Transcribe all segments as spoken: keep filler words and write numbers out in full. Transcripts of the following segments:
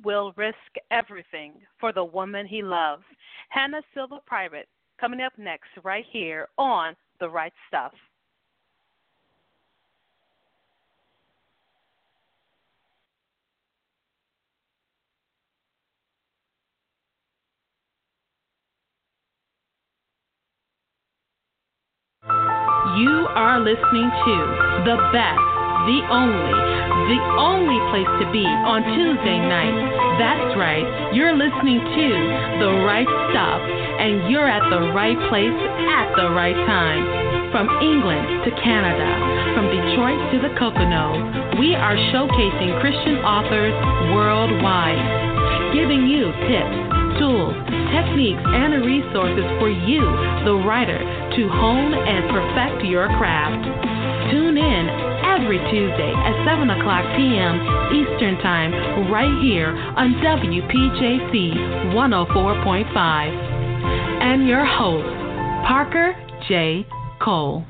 will risk everything for the woman he loves. Hannah Silver Pirate, coming up next right here on The Right Stuff. You are listening to the best, the only, the only place to be on Tuesday night. That's right, you're listening to The Right Stuff, and you're at the right place at the right time. From England to Canada, from Detroit to the Poconos, we are showcasing Christian authors worldwide, giving you tips, tools, techniques, and resources for you, the writer, to hone and perfect your craft. Tune in every Tuesday at seven o'clock p.m. Eastern Time right here on W P J C one oh four point five. And your host, Parker J. Cole.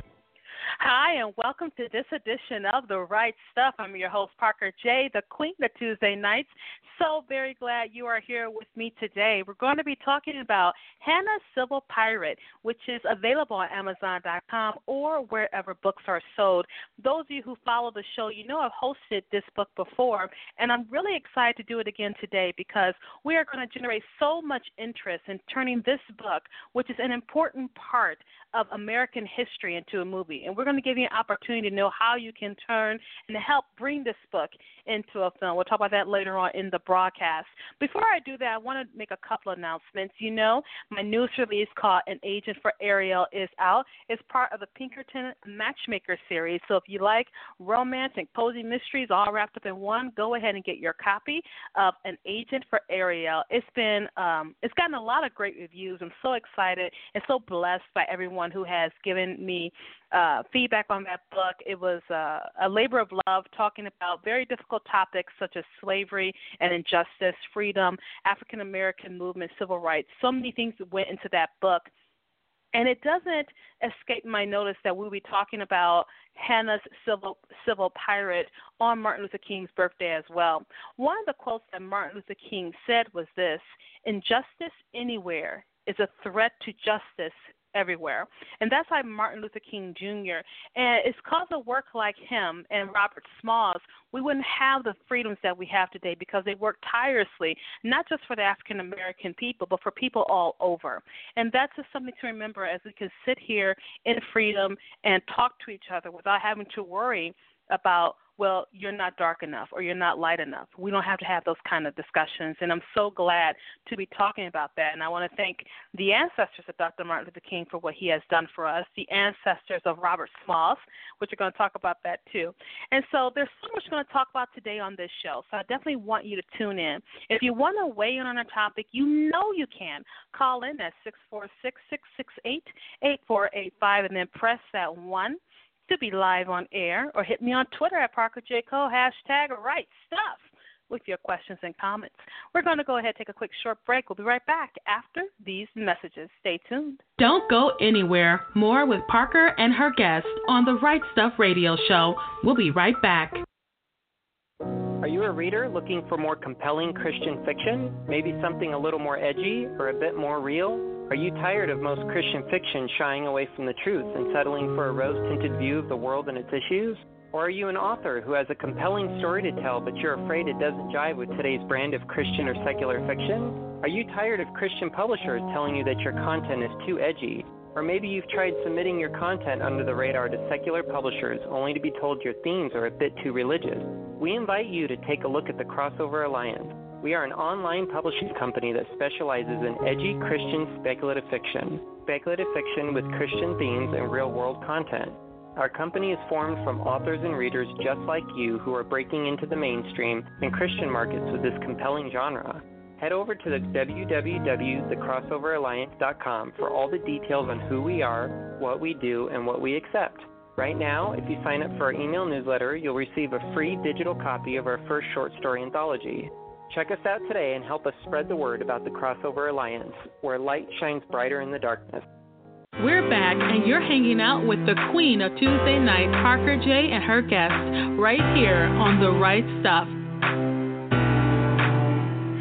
Hi, and welcome to this edition of The Right Stuff. I'm your host, Parker J., the queen of Tuesday nights. So very glad you are here with me today. We're going to be talking about Hannah Silver Pirate, which is available on Amazon dot com or wherever books are sold. Those of you who follow the show, you know I've hosted this book before, and I'm really excited to do it again today because we are going to generate so much interest in turning this book, which is an important part of American history, into a movie. And we're going to give you an opportunity to know how you can turn and help bring this book into a film. We'll talk about that later on in the broadcast. Before I do that, I want to make a couple of announcements. You know, my newest release called An Agent for Ariel is out. It's part of the Pinkerton Matchmaker series. So if you like romance and cozy mysteries all wrapped up in one, go ahead and get your copy of An Agent for Ariel. It's been, um, it's gotten a lot of great reviews. I'm so excited and so blessed by everyone who has given me uh, feedback on that book. It was uh, a labor of love, talking about very difficult topics such as slavery and injustice, freedom, African-American movement, civil rights. So many things went into that book. And it doesn't escape my notice that we'll be talking about Hannah's Civil, Civil Pirate on Martin Luther King's birthday as well. One of the quotes that Martin Luther King said was this: "Injustice anywhere is a threat to justice everywhere." And that's like Martin Luther King Junior And it's because of work like him and Robert Smalls, we wouldn't have the freedoms that we have today, because they worked tirelessly, not just for the African-American people, but for people all over. And that's just something to remember as we can sit here in freedom and talk to each other without having to worry about, well, you're not dark enough or you're not light enough. We don't have to have those kind of discussions, and I'm so glad to be talking about that. And I want to thank the ancestors of Doctor Martin Luther King for what he has done for us, the ancestors of Robert Smalls, which are going to talk about that too. And so there's so much we're going to talk about today on this show, so I definitely want you to tune in. If you want to weigh in on a topic, you know you can. Call in at six four six, six six eight, eight four eight five and then press that one to be live on air, or hit me on Twitter at Parker J. Cole, hashtag Right Stuff, with your questions and comments. We're going to go ahead and take a quick short break. We'll be right back after these messages. Stay tuned. Don't go anywhere. More with Parker and her guest on the Right Stuff Radio Show. We'll be right back. Are you a reader looking for more compelling Christian fiction? Maybe something a little more edgy or a bit more real? Are you tired of most Christian fiction shying away from the truth and settling for a rose-tinted view of the world and its issues? Or are you an author who has a compelling story to tell, but you're afraid it doesn't jive with today's brand of Christian or secular fiction? Are you tired of Christian publishers telling you that your content is too edgy? Or maybe you've tried submitting your content under the radar to secular publishers only to be told your themes are a bit too religious? We invite you to take a look at the Crossover Alliance. We are an online publishing company that specializes in edgy Christian speculative fiction, speculative fiction with Christian themes and real-world content. Our company is formed from authors and readers just like you who are breaking into the mainstream and Christian markets with this compelling genre. Head over to the w w w dot the crossover alliance dot com for all the details on who we are, what we do, and what we accept. Right now, if you sign up for our email newsletter, you'll receive a free digital copy of our first short story anthology. Check us out today and help us spread the word about the Crossover Alliance, where light shines brighter in the darkness. We're back, and you're hanging out with the queen of Tuesday night, Parker J. and her guests, right here on The Right Stuff.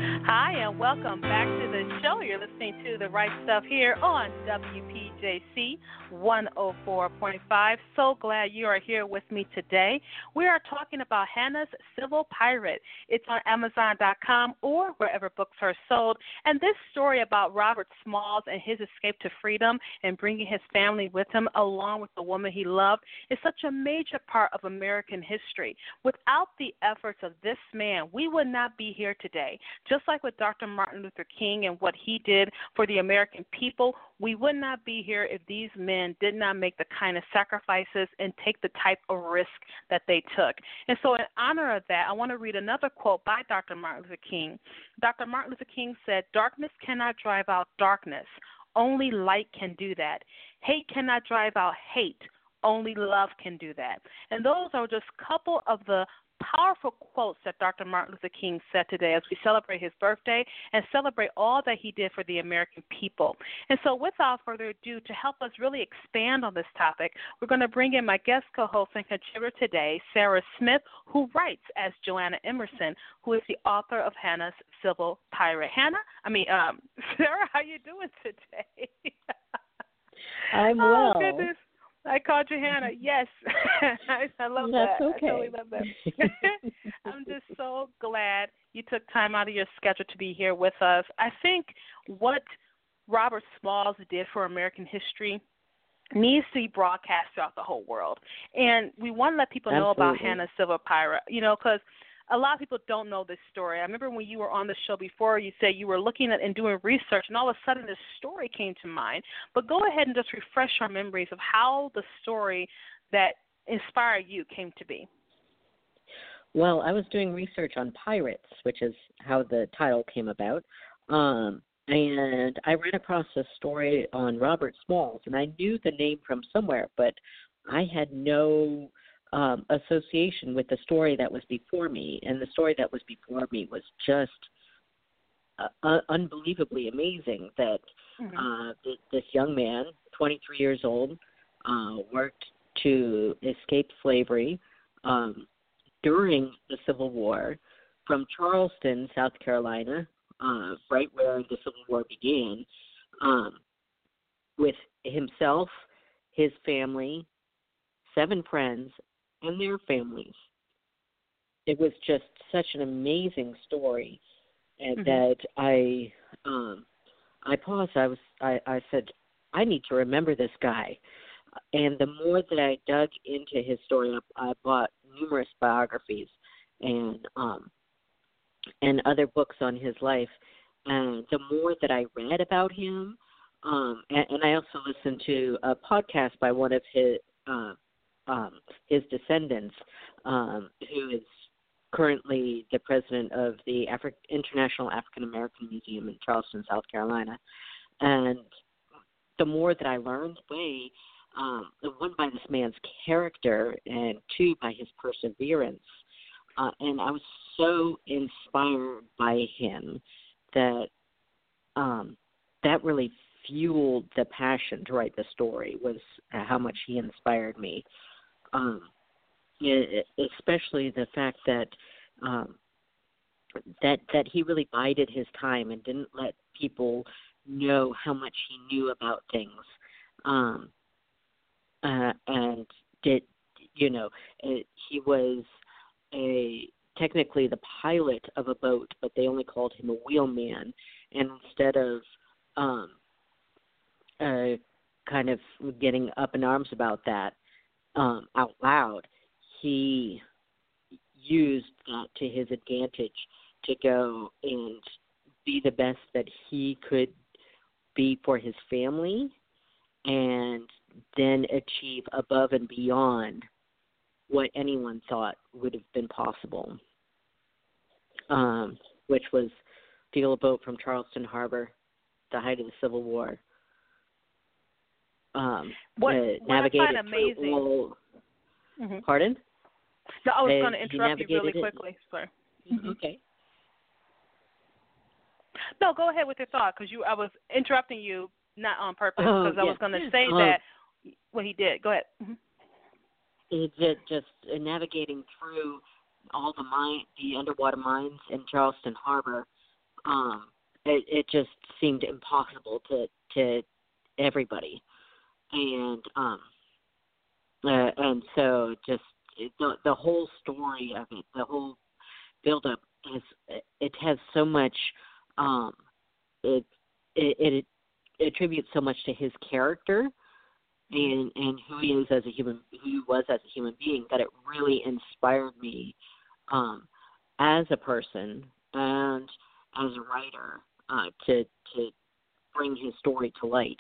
welcome back to the show. You're listening to The Right Stuff here on W P J C one oh four point five. So glad you are here with me today. We are talking about Hannah's Civil Pirate. It's on Amazon dot com or wherever books are sold. And this story about Robert Smalls and his escape to freedom and bringing his family with him along with the woman he loved is such a major part of American history. Without the efforts of this man, we would not be here today. Just like with Doctor Martin Luther King and what he did for the American people, we would not be here if these men did not make the kind of sacrifices and take the type of risk that they took. And so in honor of that, I want to read another quote by Doctor Martin Luther King. Doctor Martin Luther King said, "Darkness cannot drive out darkness. Only light can do that. Hate cannot drive out hate. Only love can do that." And those are just a couple of the powerful quotes that Doctor Martin Luther King said today as we celebrate his birthday and celebrate all that he did for the American people. And so without further ado, to help us really expand on this topic, we're going to bring in my guest co-host and contributor today, Sarah Smith, who writes as Joanna Emerson, who is the author of Hannah's Civil Pirate. Hannah, I mean, um, Sarah, how you doing today? I'm oh, well. Goodness. I called you Hannah. Yes. I, I love That's that. okay. I totally love that. I'm just so glad you took time out of your schedule to be here with us. I think what Robert Smalls did for American history needs to be broadcast throughout the whole world. And we want to let people know Absolutely. about Hannah Civil Pirate, you know, because a lot of people don't know this story. I remember when you were on the show before, you said you were looking at and doing research, and all of a sudden this story came to mind. But go ahead and just refresh our memories of how the story that inspired you came to be. Well, I was doing research on pirates, which is how the title came about. Um, and I ran across a story on Robert Smalls, and I knew the name from somewhere, but I had no Um, association with the story that was before me, and the story that was before me was just uh, uh, unbelievably amazing that Mm-hmm. uh, th- this young man, twenty-three years old, uh, worked to escape slavery um, during the Civil War from Charleston, South Carolina, uh, right where the Civil War began, um, with himself, his family, seven friends, and their families. It was just such an amazing story, and Mm-hmm. that I, um, I paused. I was, I, I said, I need to remember this guy. And the more that I dug into his story, I, I bought numerous biographies and um, and other books on his life. And the more that I read about him, um, and, and I also listened to a podcast by one of his. Uh, Um, his descendants, um, who is currently the president of the Afri- International African American Museum in Charleston, South Carolina. And the more that I learned, way, um, one, by this man's character, and two, by his perseverance. Uh, and I was so inspired by him that um, that really fueled the passion to write the story, was how much he inspired me. Um, especially the fact that um, that that he really bided his time and didn't let people know how much he knew about things, um, uh, and did you know it, he was a technically the pilot of a boat, but they only called him a wheelman, and instead of um, uh, kind of getting up in arms about that um, out loud, he used that to his advantage to go and be the best that he could be for his family, and then achieve above and beyond what anyone thought would have been possible, um, which was steal a boat from Charleston Harbor, the height of the Civil War. Um, what, uh, what I find amazing. All, mm-hmm. Pardon? No, I was uh, going to interrupt you really quickly. Sorry. Mm-hmm. Okay. No, go ahead with your thought, because you. I was interrupting you not on purpose, because oh, I yeah. was going to say um, that what he did. Go ahead. Mm-hmm. It's just, just uh, navigating through all the mine, the underwater mines in Charleston Harbor, um, it, it just seemed impossible to to everybody, and um, uh, and so just the the whole story of it, the whole build up is it has so much um, it, it it it attributes so much to his character and and who he is as a human, who he was as a human being, that it really inspired me um, as a person and as a writer uh, to to bring his story to light.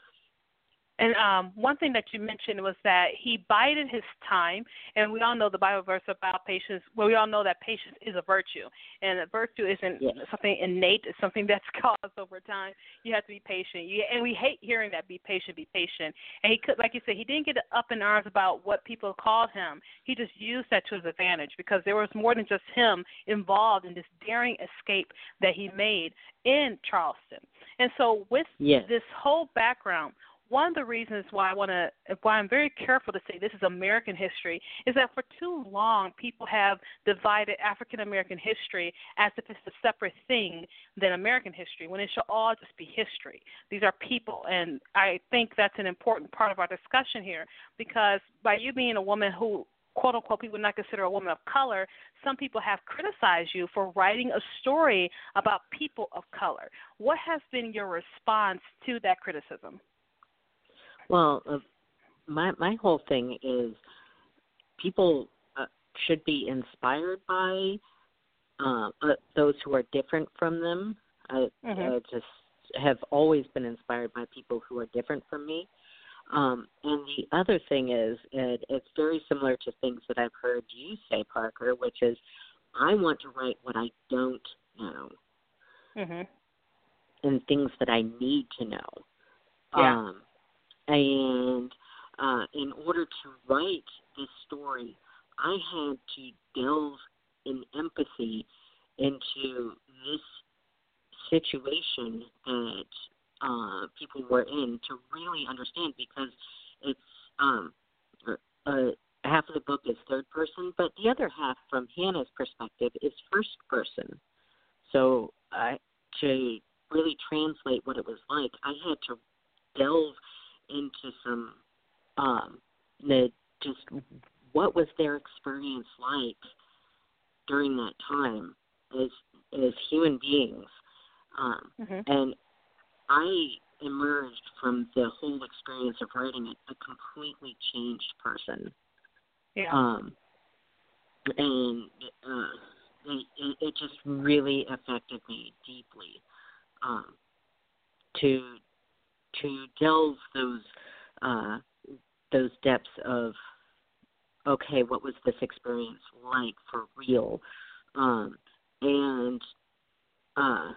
And um, one thing that you mentioned was that he bided his time, and we all know the Bible verse about patience. Well, we all know that patience is a virtue, and a virtue isn't Yes. something innate. It's something that's caused over time. You have to be patient. You, and we hate hearing that, be patient, be patient. And he could, like you said, he didn't get up in arms about what people called him. He just used that to his advantage, because there was more than just him involved in this daring escape that he made in Charleston. And so with Yes. this whole background, one of the reasons why I want to, why I'm very careful to say this is American history, is that for too long people have divided African American history as if it's a separate thing than American history, when it should all just be history. These are people, and I think that's an important part of our discussion here, because by you being a woman who, quote unquote, people would not consider a woman of color, some people have criticized you for writing a story about people of color. What has been your response to that criticism? Well, uh, my my whole thing is people uh, should be inspired by uh, uh, those who are different from them. I, Mm-hmm. I just have always been inspired by people who are different from me. Um, and the other thing is, it, it's very similar to things that I've heard you say, Parker, which is I want to write what I don't know Mm-hmm. and things that I need to know. Yeah. Um, And uh, in order to write this story, I had to delve in empathy into this situation that uh, people were in to really understand, because it's um, uh, half of the book is third person, but the other half, from Hannah's perspective, is first person. So I, to really translate what it was like, I had to delve into some, um, the, just what was their experience like during that time as as human beings, um, Mm-hmm. and I emerged from the whole experience of writing it a completely changed person. Yeah. Um, and uh, it, it, it just really affected me deeply. Um, to to delve those uh, those depths of, okay, what was this experience like for real, um, and uh,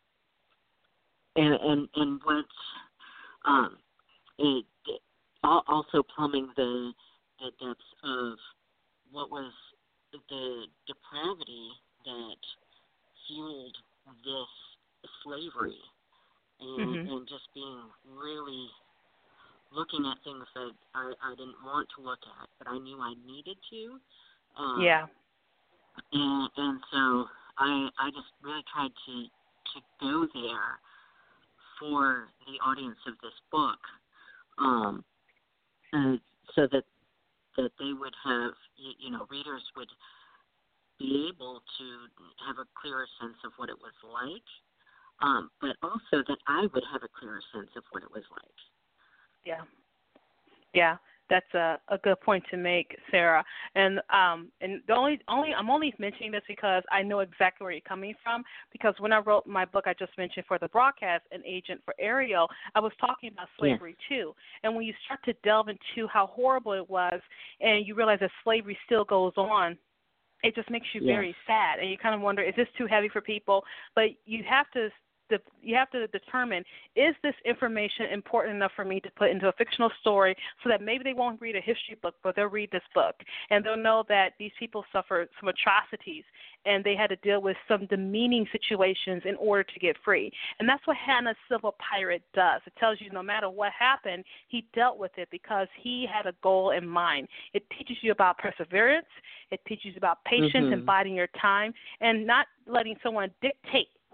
and and and what um, it, it also plumbing the the depths of what was the depravity that fueled this slavery. And, Mm-hmm. and just being really looking at things that I, I didn't want to look at, but I knew I needed to. Um, Yeah. And, and so I I just really tried to, to go there for the audience of this book, um, and so that that they would have, you, you know, readers would be able to have a clearer sense of what it was like. Um, but also that I would have a clearer sense of what it was like. Yeah. Yeah. That's a, a good point to make, Sarah. And um, and the only only I'm only mentioning this because I know exactly where you're coming from. Because when I wrote my book, I just mentioned for the broadcast, An Agent for Ariel, I was talking about slavery yes. too. And when you start to delve into how horrible it was, and you realize that slavery still goes on, it just makes you yes. very sad. And you kind of wonder, is this too heavy for people? But you have to. The, you have to determine, is this information important enough for me to put into a fictional story so that maybe they won't read a history book, but they'll read this book, and they'll know that these people suffered some atrocities and they had to deal with some demeaning situations in order to get free. And that's what Hannah Civil Pirate does. It tells you no matter what happened, he dealt with it because he had a goal in mind. It teaches you about perseverance. It teaches you about patience mm-hmm. and biding your time and not letting someone dictate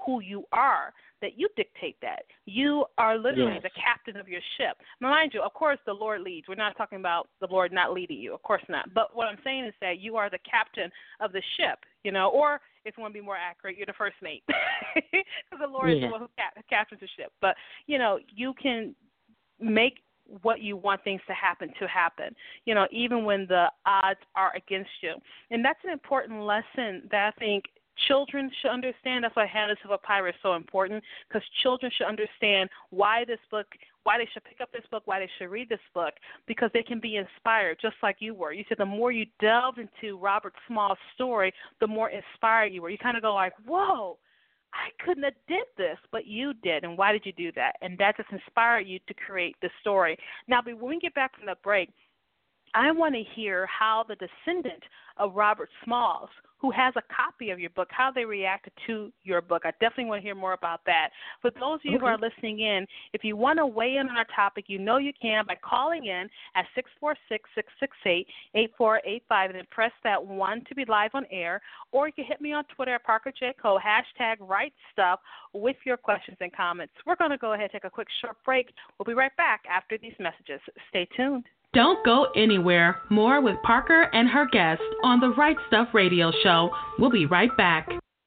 who you are, that you dictate that. You are literally Yes. the captain of your ship. Mind you, of course, the Lord leads. We're not talking about the Lord not leading you. Of course not. But what I'm saying is that you are the captain of the ship, you know, or if you want to be more accurate, you're the first mate. Because the Lord Yeah. is the one who cap- captains the ship. But, you know, you can make what you want things to happen to happen, you know, even when the odds are against you. And that's an important lesson that I think children should understand. That's why Hannah's of a Pirate is so important, because children should understand why this book, why they should pick up this book, why they should read this book, because they can be inspired just like you were. You said the more you delved into Robert Small's story, the more inspired you were. You kind of go like, whoa, I couldn't have did this, but you did. And why did you do that? And that just inspired you to create the story. Now, when we get back from the break, I want to hear how the descendant of Robert Smalls, who has a copy of your book, how they reacted to your book. I definitely want to hear more about that. For those of you Okay. who are listening in, if you want to weigh in on our topic, you know you can by calling in at six four six, six six eight, eight four eight five and then press that one to be live on air. Or you can hit me on Twitter at Parker J. Cole, hashtag Right Stuff, with your questions and comments. We're going to go ahead and take a quick short break. We'll be right back after these messages. Stay tuned. Don't go anywhere. More with Parker and her guest on the Right Stuff Radio Show. We'll be right back.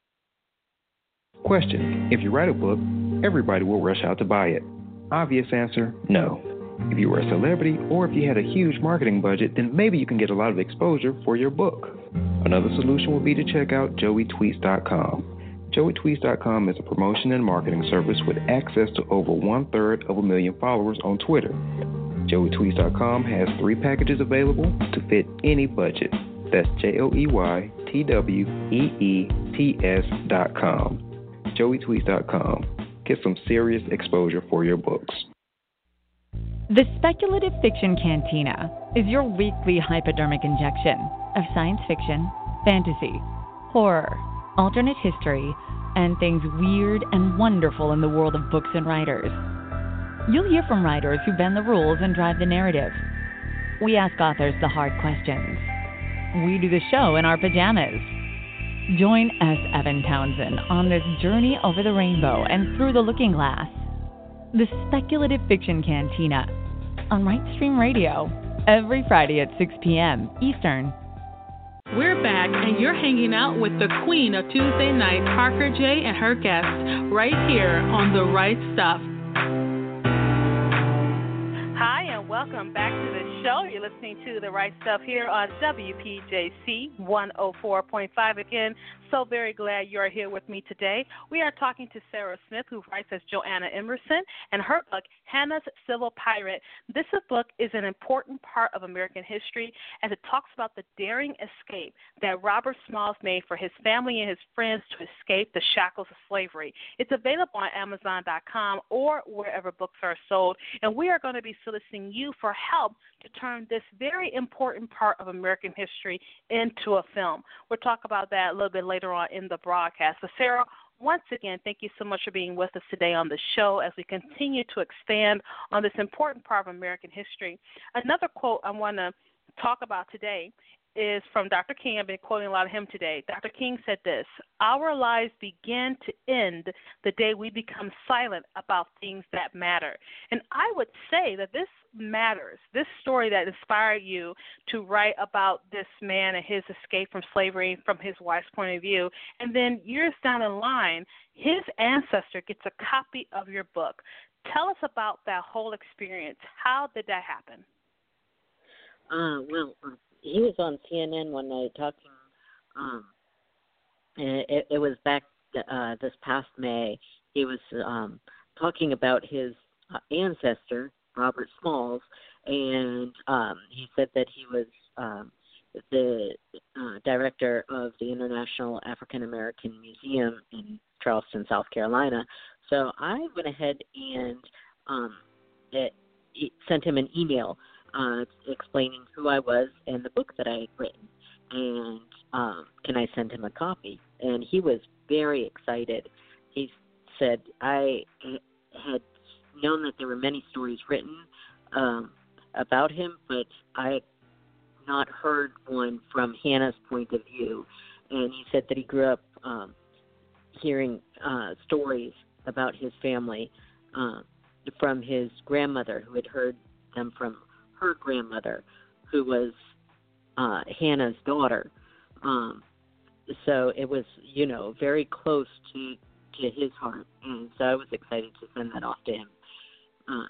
Question: if you write a book, everybody will rush out to buy it. Obvious answer: no. If you were a celebrity or if you had a huge marketing budget, then maybe you can get a lot of exposure for your book. Another solution would be to check out Joey Tweets dot com. Joey Tweets dot com is a promotion and marketing service with access to over one-third of a million followers on Twitter. Joey Tweets dot com has three packages available to fit any budget. That's J O E Y T W E E T S dot com. Joey Tweets dot com. Get some serious exposure for your books. The Speculative Fiction Cantina is your weekly hypodermic injection of science fiction, fantasy, horror, alternate history, and things weird and wonderful in the world of books and writers. You'll hear from writers who bend the rules and drive the narrative. We ask authors the hard questions. We do the show in our pajamas. Join S. Evan Townsend on this journey over the rainbow and through the looking glass. The Speculative Fiction Cantina on Rightstream Radio every Friday at six p.m. Eastern. We're back, and you're hanging out with the queen of Tuesday night, Parker J. and her guest, right here on The Right Stuff. Hi, and welcome back to the show. You're listening to The Right Stuff here on W P J C one oh four point five. Again, so very glad you're here with me today. We are talking to Sarah Smith, who writes as Joanna Emerson, and her book, Hannah's Civil Pirate. This book is an important part of American history as it talks about the daring escape that Robert Smalls made for his family and his friends to escape the shackles of slavery. It's available on Amazon dot com or wherever books are sold, and we are going to be soliciting you for help to turn this very important part of American history into a film. We'll talk about that a little bit later on in the broadcast. So, Sarah, once again, thank you so much for being with us today on the show as we continue to expand on this important part of American history. Another quote I want to talk about today is from Doctor King. I've been quoting a lot of him today. Doctor King said this: "Our lives begin to end the day we become silent about things that matter." And I would say that this matters. This story that inspired you to write about this man and his escape from slavery from his wife's point of view, and then years down the line, his ancestor gets a copy of your book. Tell us about that whole experience. How did that happen? Uh, well, he was on C N N one night talking, um, and it, it was back uh, this past May. He was um, talking about his uh, ancestor, Robert Smalls, and um, he said that he was um, the uh, director of the International African American Museum in Charleston, South Carolina. So I went ahead and um, it, it sent him an email uh, explaining who I was and the book that I had written, and um, can I send him a copy? And he was very excited. He said, I had known that there were many stories written um, about him, but I had not heard one from Hannah's point of view. And he said that he grew up um, hearing uh, stories about his family uh, from his grandmother, who had heard them from her grandmother, who was uh, Hannah's daughter. Um, so it was, you know, very close to, to his heart. And so I was excited to send that off to him. Uh,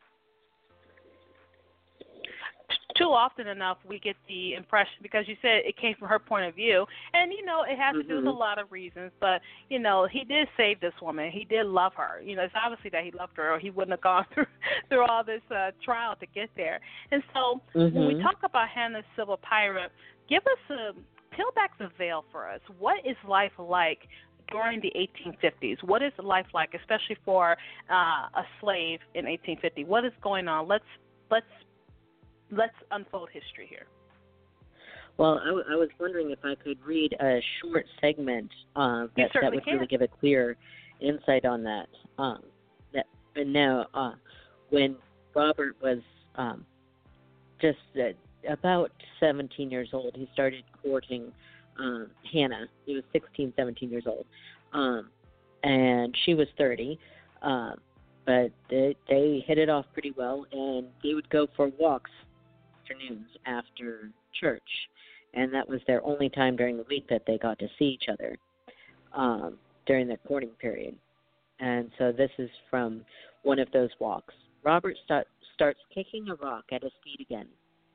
Too often enough, we get the impression, because you said it came from her point of view, and, you know, it has mm-hmm. to do with a lot of reasons, but, you know, he did save this woman. He did love her. You know, it's obviously that he loved her, or he wouldn't have gone through, through all this uh, trial to get there. And so mm-hmm. when we talk about Hannah Civil Pirate, give us a, peel back the veil for us. What is life like during the eighteen fifties? What is life like, especially for uh, a slave in eighteen fifty? What is going on? Let's, let's, Let's unfold history here. Well, I, w- I was wondering if I could read a short segment uh, that, that would can. really give a clear insight on that. Um, that and now, uh, when Robert was um, just uh, about seventeen years old, he started courting um, Hannah. He was sixteen, seventeen years old, um, and she was thirty. Uh, but they, they hit it off pretty well, and they would go for walks afternoons after church, and that was their only time during the week that they got to see each other um, during their courting period. And so this is from one of those walks. Robert start, starts kicking a rock at his feet again.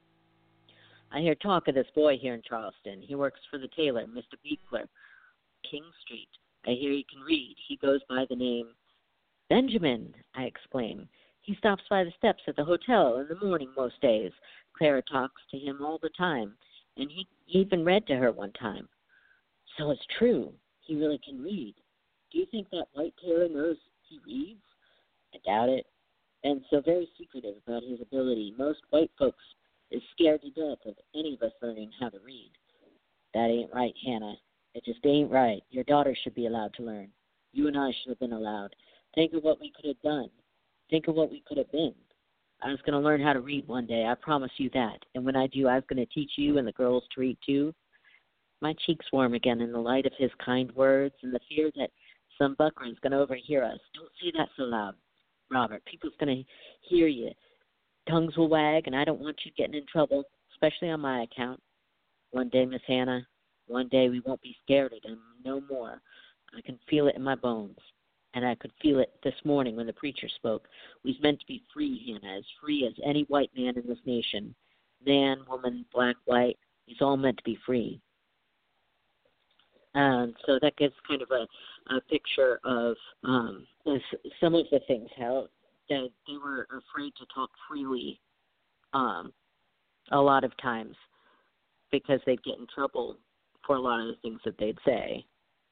I hear talk of this boy here in Charleston. He works for the tailor, Mister Beekler, King Street. I hear he can read. He goes by the name Benjamin, I exclaim. He stops by the steps at the hotel in the morning most days. Clara talks to him all the time, and he even read to her one time. So it's true. He really can read. Do you think that white tailor knows he reads? I doubt it. And so very secretive about his ability. Most white folks is scared to death of any of us learning how to read. That ain't right, Hannah. It just ain't right. Your daughter should be allowed to learn. You and I should have been allowed. Think of what we could have done. Think of what we could have been. I was going to learn how to read one day. I promise you that. And when I do, I was going to teach you and the girls to read too. My cheeks warm again in the light of his kind words and the fear that some bucker is going to overhear us. Don't say that so loud, Robert. People's going to hear you. Tongues will wag, and I don't want you getting in trouble, especially on my account. One day, Miss Hannah, one day we won't be scared of them no more. I can feel it in my bones. And I could feel it this morning when the preacher spoke. We's meant to be free, Hannah, as free as any white man in this nation. Man, woman, black, white, he's all meant to be free. And so that gives kind of a, a picture of um, some of the things, how they, they were afraid to talk freely um, a lot of times because they'd get in trouble for a lot of the things that they'd say.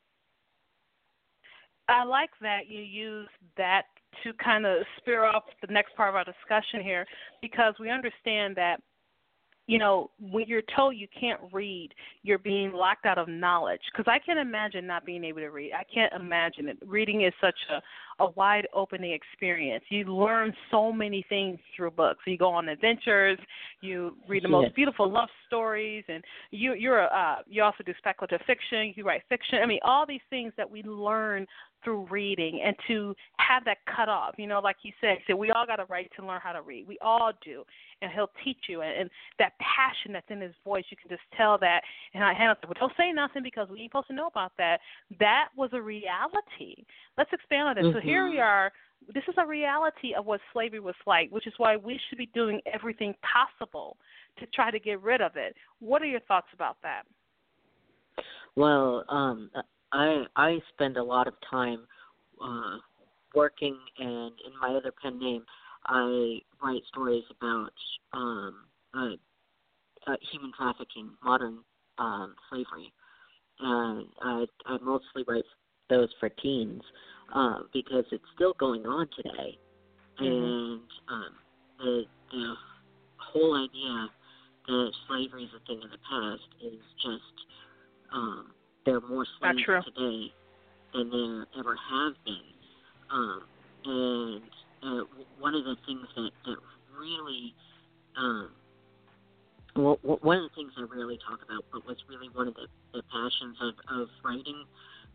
I like that you use that to kind of spear off the next part of our discussion here, because we understand that, you know, when you're told you can't read, you're being locked out of knowledge. Because I can't imagine not being able to read. I can't imagine it. Reading is such a, a wide opening experience. You learn so many things through books. You go on adventures. You read the most yes. beautiful love stories, and you you're a, uh, you also do speculative fiction. You write fiction. I mean, all these things that we learn through reading, and to have that cut off, you know, like you said, so we all got a right to learn how to read. We all do, and he'll teach you, and, and that passion that's in his voice, you can just tell that. And I Hannah said, well, don't say nothing because we ain't supposed to know about that. That was a reality. Let's expand on this. Mm-hmm. So here we are. This is a reality of what slavery was like, which is why we should be doing everything possible to try to get rid of it. What are your thoughts about that? Well, um, I I spend a lot of time uh, working, and in my other pen name, I write stories about um, uh, uh, human trafficking, modern um, slavery, and I, I mostly write those for teens uh, because it's still going on today, mm-hmm. and um, the the whole idea that slavery is a thing of the past is just um, there are more slaves today than there ever have been. Um, and uh, one of the things that, that really, um, well, one of the things I rarely talk about, but was really one of the, the passions of, of writing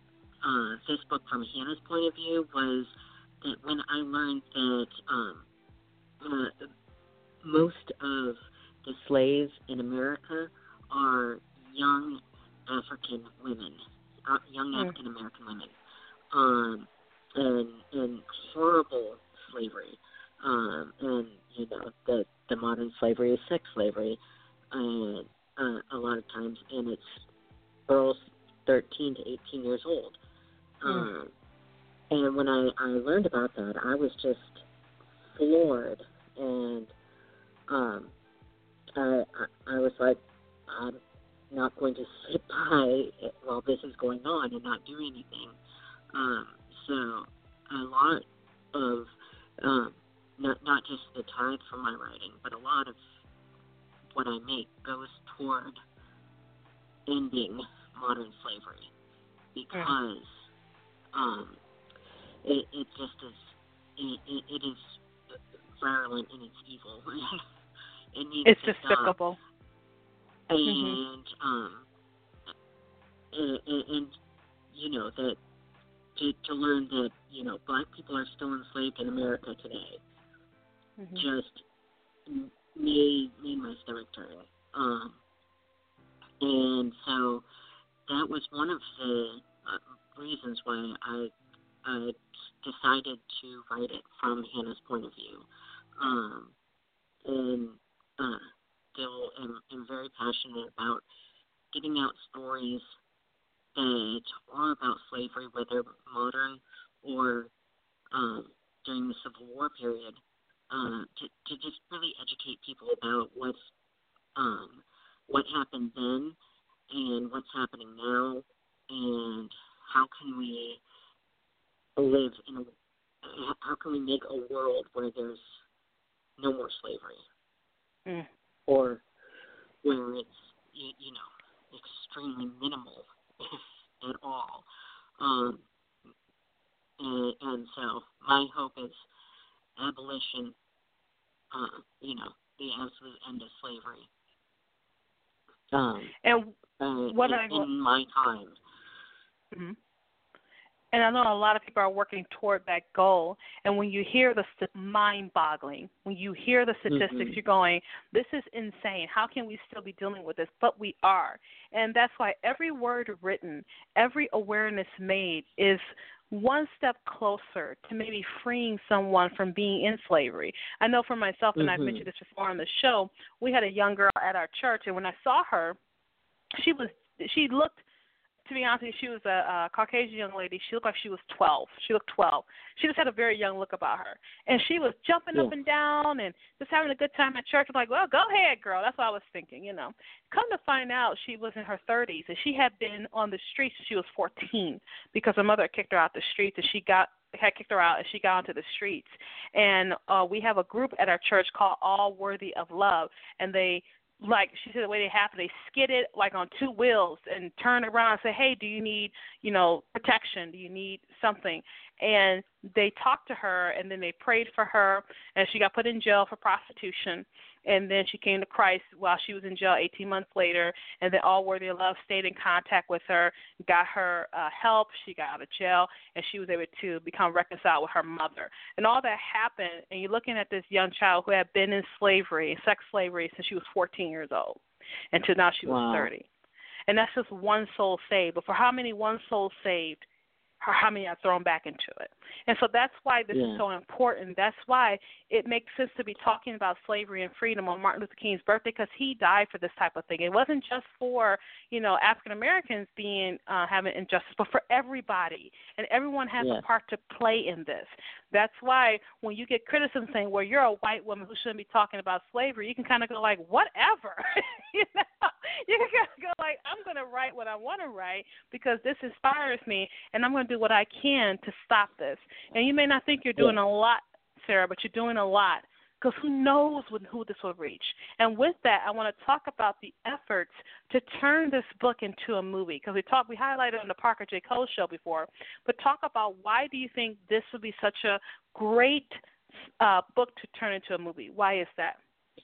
uh, this book from Hannah's point of view was that when I learned that um, uh, most of the slaves in America are young African women, uh, young mm. African American women, um, and and horrible slavery, um, and you know the the modern slavery is sex slavery, and uh, a lot of times, and it's girls thirteen to eighteen years old. Mm. Um, and when I, I learned about that, I was just floored, and um, I, I I was like, I'm not going to sit by while this is going on and not do anything. Um, so a lot of um, not not just the tithe from my writing, but a lot of what I make goes toward ending modern slavery, because um, it, it just is it, it, it is virulent and it's evil. It needs it's to despicable. Stop. And mm-hmm. um, and, and, and you know that to to learn that you know black people are still enslaved in America today, Mm-hmm. just made made my stomach turn. Um, and so that was one of the uh, reasons why I I decided to write it from Hannah's point of view. Um, and uh, still am, am very passionate about getting out stories that are about slavery, whether modern or um, during the Civil War period, uh, to, to just really educate people about what's um, what happened then and what's happening now, and how can we live in a, how can we make a world where there's no more slavery, mm. or where it's you, you know extremely minimal, if at all. Um, and, and so my hope is abolition. Uh, you know, the absolute end of slavery. Um, and uh, what in, I in my time. Mm-hmm. And I know a lot of people are working toward that goal. And when you hear the st- mind-boggling, when you hear the statistics, Mm-hmm. you're going, this is insane. How can we still be dealing with this? But we are. And that's why every word written, every awareness made is one step closer to maybe freeing someone from being in slavery. I know for myself, and Mm-hmm. I've mentioned this before on the show, we had a young girl at our church, and when I saw her, she was she looked, to be honest with you, she was a, a Caucasian young lady. She looked like she was twelve. She looked twelve. She just had a very young look about her. And she was jumping yeah. up and down and just having a good time at church. I'm like, well, go ahead, girl. That's what I was thinking, you know. Come to find out, she was in her thirties, and she had been on the streets since she was fourteen because her mother kicked her out the streets, and she got had kicked her out, and she got onto the streets. And uh, we have a group at our church called All Worthy of Love, and they like she said, the way they happen, they skid it like on two wheels and turn around and say, hey, do you need, you know, protection? Do you need something? And they talked to her, and then they prayed for her, and she got put in jail for prostitution. And then she came to Christ while she was in jail eighteen months later, and then All Worthy of Love stayed in contact with her, got her uh, help. She got out of jail, and she was able to become reconciled with her mother. And all that happened, and you're looking at this young child who had been in slavery, sex slavery, since she was fourteen years old, until now she was wow. thirty. And that's just one soul saved. But for how many one soul saved, how many are thrown back into it? And so that's why this yeah. is so important. That's why it makes sense to be talking about slavery and freedom on Martin Luther King's birthday, because he died for this type of thing. It wasn't just for, you know, African Americans being uh, having injustice, but for everybody. And everyone has yes. a part to play in this. That's why when you get criticism saying, well, you're a white woman who shouldn't be talking about slavery, you can kind of go like, whatever. you know, you can kind of go like, I'm going to write what I want to write because this inspires me, and I'm going to do what I can to stop this. And you may not think you're doing yeah. a lot, Sarah, but you're doing a lot, because who knows who this will reach. And with that, I want to talk about the efforts to turn this book into a movie, because we talked, we highlighted on the Parker J. Cole show before, but talk about why do you think this would be such a great uh, book to turn into a movie? Why is that?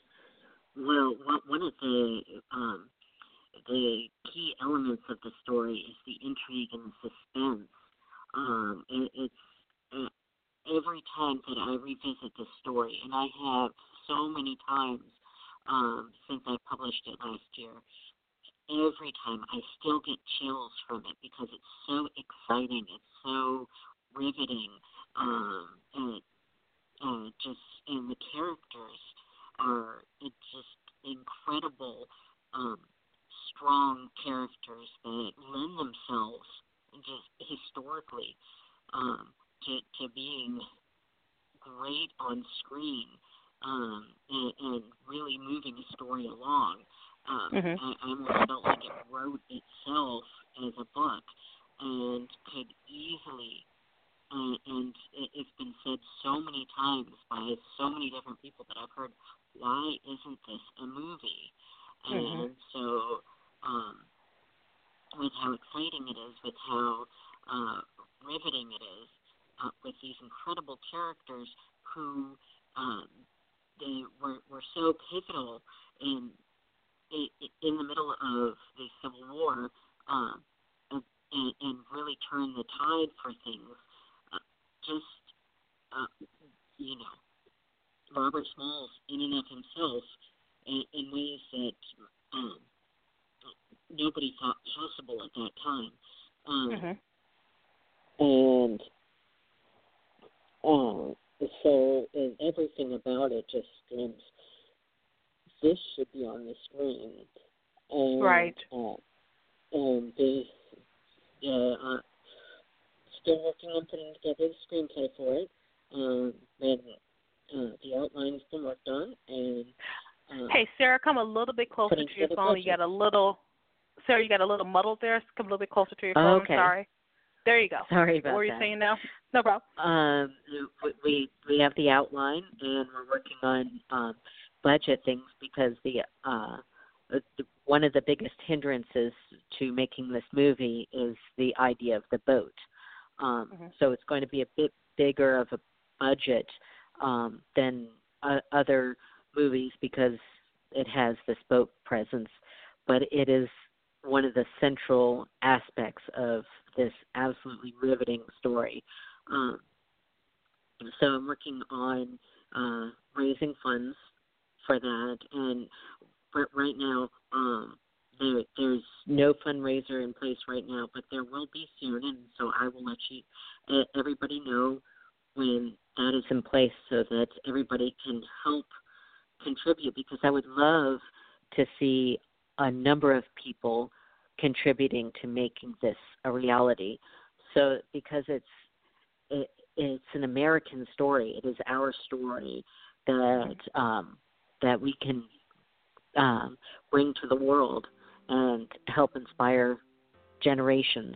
Well, one of the um, the key elements of the story is the intrigue and the suspense Um, it, it's uh, every time that I revisit the story, and I have so many times um, since I published it last year, every time I still get chills from it because it's so exciting, it's so riveting, um, and uh, just and the characters are it's just incredible, um, strong characters that lend themselves just historically um, to to being great on screen um, and, and really moving the story along. Um, mm-hmm. I, I almost felt like it wrote itself as a book and could easily, uh, and it, it's been said so many times by so many different people that I've heard, why isn't this a movie? Mm-hmm. And so um, with how exciting it is, with how uh, riveting it is, uh, with these incredible characters who um, they were, were so pivotal in in the middle of the Civil War, um, and, and really turn the tide for things. Uh, just, uh, you know, Robert Smalls in and of himself in, in ways that um, nobody thought possible at that time. Um, mm-hmm. And uh, so and everything about it just screams, this should be on the screen. And, right. Uh, and they, uh, uh, still working on putting together the screenplay for it. Um, and uh, the outline's been worked on. And uh, hey, Sarah, come a little bit closer to your phone. You got a little, Sarah, you got a little muddled there. Come a little bit closer to your phone. Oh, okay. Sorry. There you go. Sorry about that. What were you saying now? No problem. Um, we we have the outline, and we're working on um, budget things because the uh, the, one of the biggest hindrances to making this movie is the idea of the boat. Um, mm-hmm. So it's going to be a bit bigger of a budget um, than uh, other movies because it has this boat presence, but it is one of the central aspects of this absolutely riveting story. Um, so I'm working on uh, raising funds for that, and right now um, there, there's no fundraiser in place right now, but there will be soon, and so I will let you, uh, everybody know when that is in place so that everybody can help contribute, because I would love to see a number of people contributing to making this a reality. So because it's it, it's an American story, it is our story that um, that we can um, bring to the world and help inspire generations.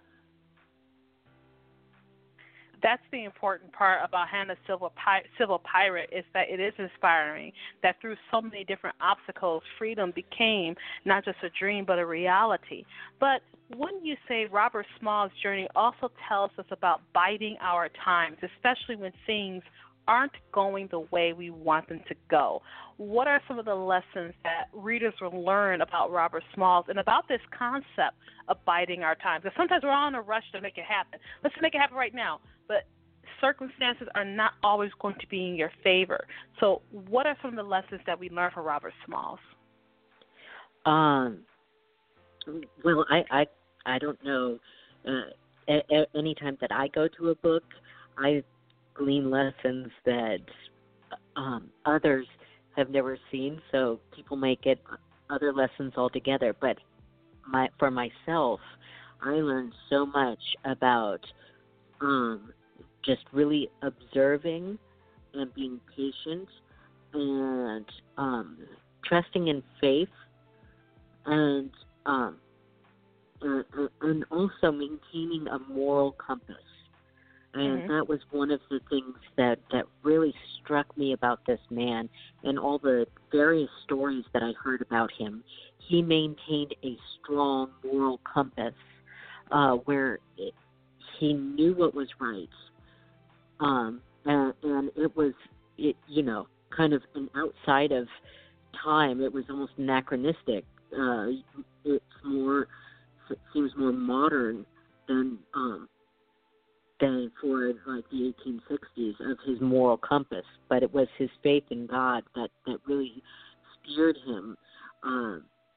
That's the important part about Hannah Civil, Pi- Civil Pirate is that it is inspiring, that through so many different obstacles, freedom became not just a dream but a reality. But wouldn't you say Robert Small's journey also tells us about biding our times, especially when things aren't going the way we want them to go? What are some of the lessons that readers will learn about Robert Smalls and about this concept of biding our time? Because sometimes we're all in a rush to make it happen. Let's make it happen right now. But circumstances are not always going to be in your favor. So what are some of the lessons that we learn from Robert Smalls? Um. Well, I, I, I don't know. Uh, a, a, anytime that I go to a book, I glean lessons that um, others have never seen, so people may get other lessons altogether. But my, for myself, I learned so much about um, just really observing and being patient and um, trusting in faith and, um, and and also maintaining a moral compass. And mm-hmm. that was one of the things that, that really struck me about this man and all the various stories that I heard about him. He maintained a strong moral compass uh, where it, he knew what was right. Um, and, and it was, it, you know, kind of an outside of time. It was almost anachronistic. Uh, it's more, it seems more modern than um, than for like the eighteen sixties of his moral compass, but it was his faith in God that, that really steered him uh,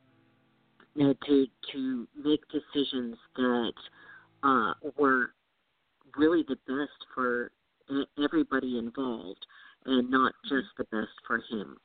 you know, to to make decisions that uh, were really the best for everybody involved and not just the best for him.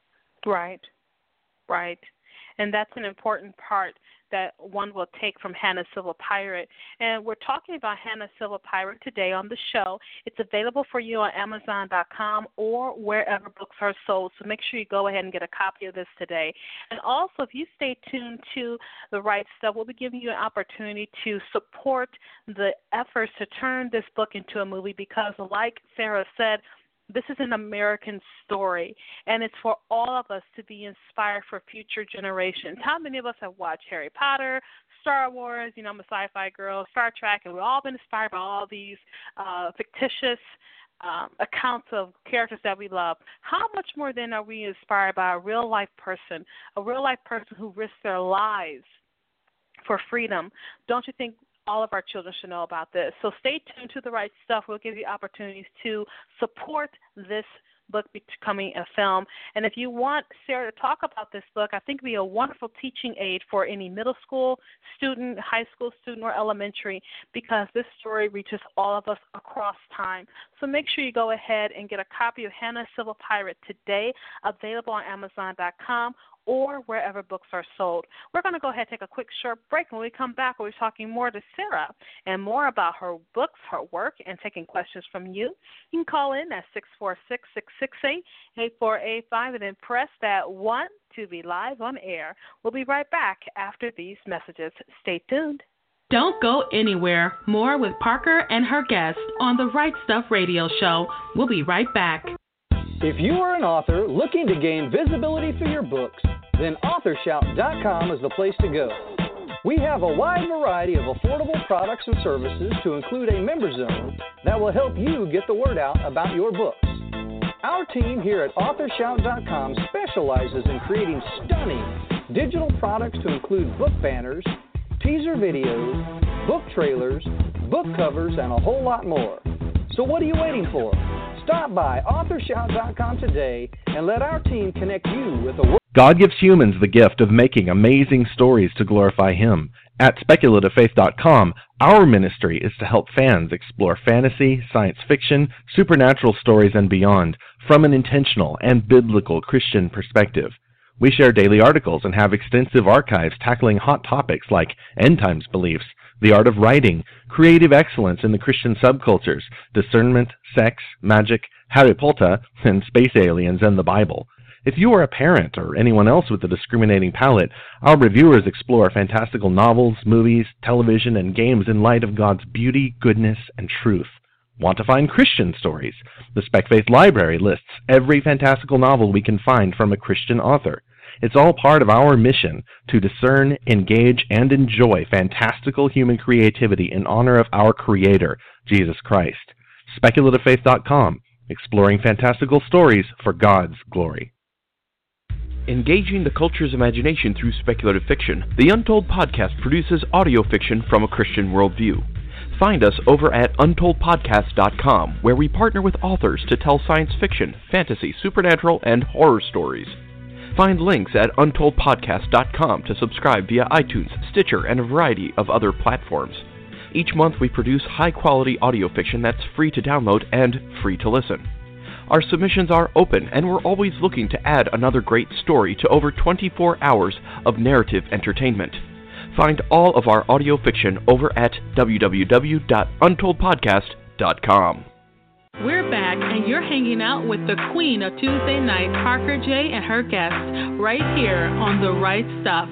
Right, right. And that's an important part that one will take from Hannah Civil Pirate. And we're talking about Hannah Civil Pirate today on the show. It's available for you on Amazon dot com or wherever books are sold. So make sure you go ahead and get a copy of this today. And also, if you stay tuned to The Right Stuff, we'll be giving you an opportunity to support the efforts to turn this book into a movie because, like Sarah said, this is an American story, and it's for all of us to be inspired for future generations. How many of us have watched Harry Potter, Star Wars, you know, I'm a sci-fi girl, Star Trek, and we've all been inspired by all these uh, fictitious um, accounts of characters that we love. How much more then are we inspired by a real-life person, a real-life person who risked their lives for freedom? Don't you think all of our children should know about this? So stay tuned to The Right Stuff. We'll give you opportunities to support this book becoming a film. And if you want Sarah to talk about this book, I think it would be a wonderful teaching aid for any middle school student, high school student, or elementary, because this story reaches all of us across time. So make sure you go ahead and get a copy of Hannah Civil Pirate today, available on Amazon dot com or wherever books are sold. We're going to go ahead and take a quick short break. When we come back, we'll be talking more to Sarah and more about her books, her work, and taking questions from you. You can call in at six four six, six six eight, eight four eight five and then press that one to be live on air. We'll be right back after these messages. Stay tuned. Don't go anywhere. More with Parker and her guest on the Right Stuff Radio Show. We'll be right back. If you are an author looking to gain visibility for your books, then author shout dot com is the place to go. We have a wide variety of affordable products and services to include a member zone that will help you get the word out about your books. Our team here at author shout dot com specializes in creating stunning digital products to include book banners, teaser videos, book trailers, book covers, and a whole lot more. So what are you waiting for? Stop by author shout dot com today and let our team connect you with a... God gives humans the gift of making amazing stories to glorify Him. At speculative faith dot com, our ministry is to help fans explore fantasy, science fiction, supernatural stories, and beyond from an intentional and biblical Christian perspective. We share daily articles and have extensive archives tackling hot topics like end times beliefs, the art of writing, creative excellence in the Christian subcultures, discernment, sex, magic, Harry Potter, and space aliens and the Bible. If you are a parent or anyone else with a discriminating palate, our reviewers explore fantastical novels, movies, television, and games in light of God's beauty, goodness, and truth. Want to find Christian stories? The Spec Faith Library lists every fantastical novel we can find from a Christian author. It's all part of our mission to discern, engage, and enjoy fantastical human creativity in honor of our Creator, Jesus Christ. speculative faith dot com, exploring fantastical stories for God's glory. Engaging the culture's imagination through speculative fiction, the Untold Podcast produces audio fiction from a Christian worldview. Find us over at untold podcast dot com, where we partner with authors to tell science fiction, fantasy, supernatural, and horror stories. Find links at untold podcast dot com to subscribe via iTunes, Stitcher, and a variety of other platforms. Each month we produce high-quality audio fiction that's free to download and free to listen. Our submissions are open, and we're always looking to add another great story to over twenty-four hours of narrative entertainment. Find all of our audio fiction over at w w w dot untold podcast dot com. We're back, and you're hanging out with the queen of Tuesday night, Parker J. and her guest, right here on The Right Stuff.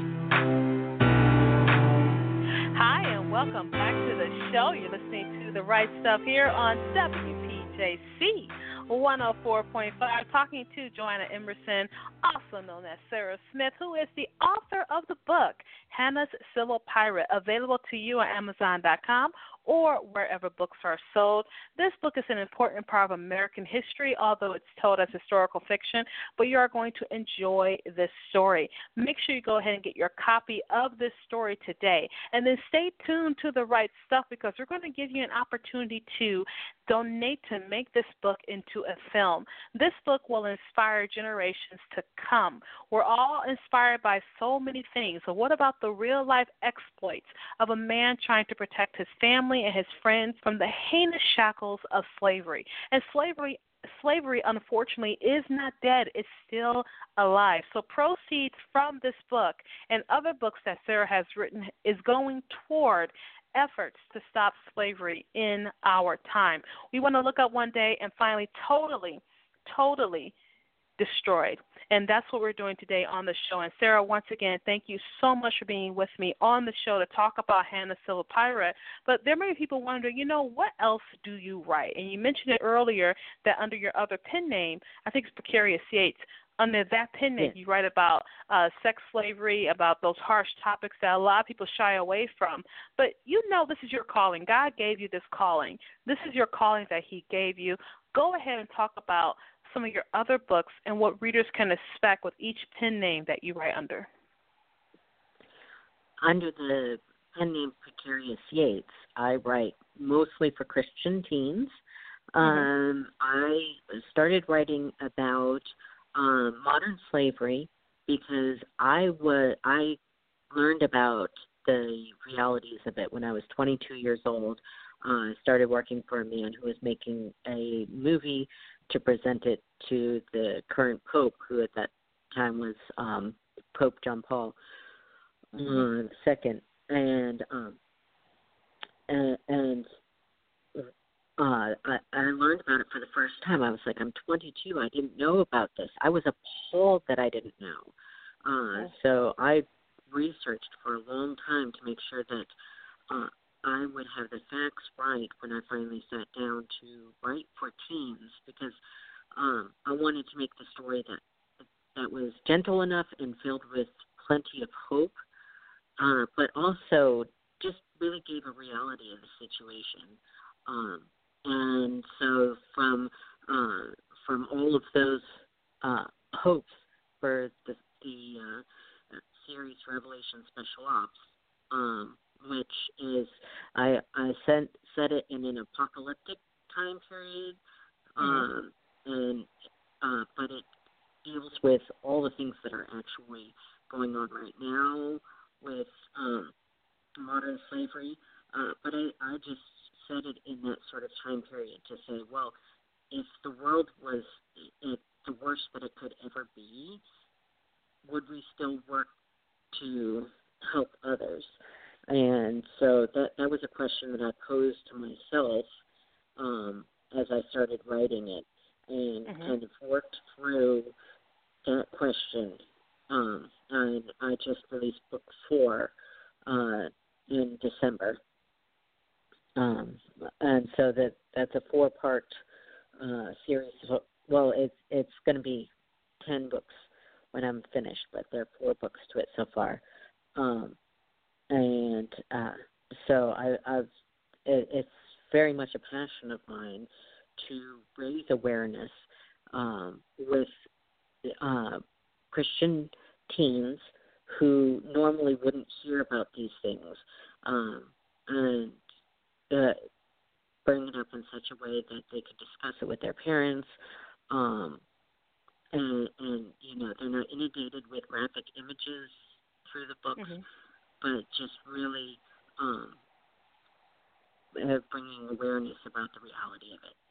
Hi, and welcome back to the show. You're listening to The Right Stuff here on W P J C one oh four point five, talking to Joanna Emerson, also known as Sarah Smith, who is the author of the book, Hannah's Civil Pirate, available to you on Amazon dot com or wherever books are sold. This book is an important part of American history, although it's told as historical fiction, but you are going to enjoy this story. Make sure you go ahead and get your copy of this story today, and then stay tuned to The Right Stuff, because we're going to give you an opportunity to donate to make this book into a film. This book will inspire generations to come. We're all inspired by so many things. So what about the real-life exploits of a man trying to protect his family and his friends from the heinous shackles of slavery? And slavery Slavery, unfortunately, is not dead. It's still alive. So proceeds from this book and other books that Sarah has written is going toward efforts to stop slavery in our time. We want to look up one day and finally totally, totally destroyed. And that's what we're doing today on the show. And Sarah, once again, thank you so much for being with me on the show to talk about Hannah Silver Pirate. But there may be people wondering, you know, what else do you write? And you mentioned it earlier that under your other pen name, I think it's Precarious Yates, under that pen name, yeah. you write about uh, sex slavery, about those harsh topics that a lot of people shy away from. But you know this is your calling. God gave you this calling. This is your calling that he gave you. Go ahead and talk about some of your other books and what readers can expect with each pen name that you write under. Under the pen name Precarious Yates, I write mostly for Christian teens. Mm-hmm. Um, I started writing about um, modern slavery because I was I learned about the realities of it when I was twenty-two years old. I uh, started working for a man who was making a movie to present it to the current Pope, who at that time was um, Pope John Paul uh, Second, and um, and, and uh, I, I learned about it for the first time. I was like, I'm twenty-two. I didn't know about this. I was appalled that I didn't know. Uh, so I researched for a long time to make sure that uh, I would have the facts right when I finally sat down to write for teens, because um, I wanted to make the story that that was gentle enough and filled with plenty of hope, uh, but also just really gave a reality of the situation. Um, and so from uh, from all of those uh, hopes for the, the uh, series Revelation Special Ops, um, which is, I I set, set it in an apocalyptic time period, um, mm-hmm. and uh, but it deals with all the things that are actually going on right now with um, modern slavery. Uh, but I, I just set it in that sort of time period to say, well, if the world was at the worst that it could ever be, would we still work to help others? And so that that was a question that I posed to myself um, as I started writing it, and mm-hmm. kind of worked through that question. Um, and I just released book four uh, in December. Um, and so that that's a four-part uh, series. Well, it's it's going to be ten books when I'm finished, but there are four books to it so far. Um, and uh, so I, I've it, it's very much a passion of mine to raise awareness um, with uh, Christian teens who normally wouldn't hear about these things, um, and uh, bring it up in such a way that they could discuss it with their parents, um, and, and, you know, they're not inundated with graphic images through the books, mm-hmm. but just really um, uh, bringing awareness about the reality of it.